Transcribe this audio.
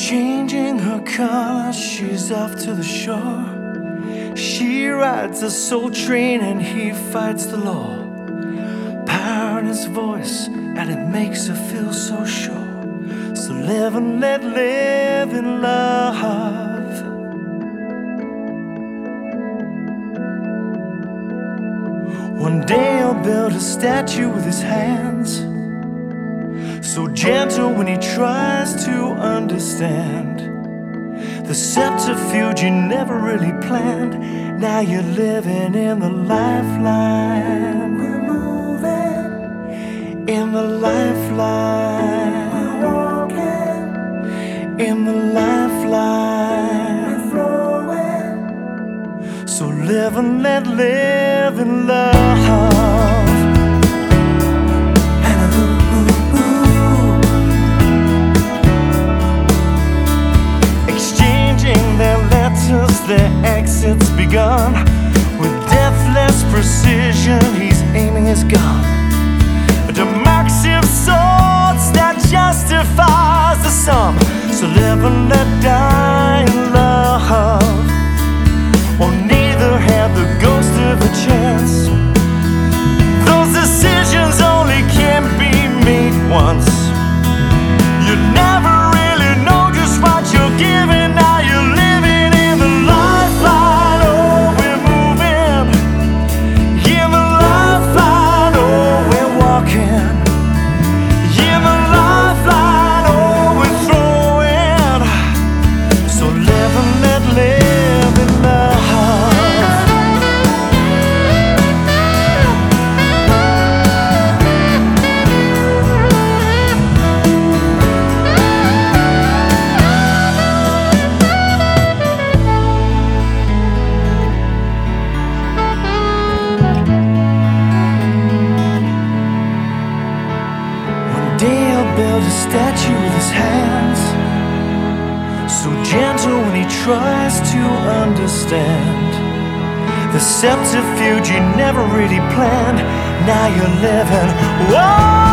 Changing her color, she's off to the shore. She rides a soul train and he fights the law. Power in his voice and it makes her feel so sure. So live and let live in love. One day he'll build a statue with his hands, so gentle when he tries to understand. The subterfuge you never really planned. Now you're living in the lifeline. We're moving In the lifeline. we're walking In the lifeline. we're flowing. So live and let live in love. Their exit's begun. With deathless precision, he's aiming his gun. A democracy of sorts that justifies the sum. So live and let die in love. Or neither had the ghost of a chance. Those decisions only can be made once. You never really know just what you're giving. Now you're living build a statue with his hands, so gentle when he tries to understand. The subterfuge you never really planned. Now you're living. Whoa!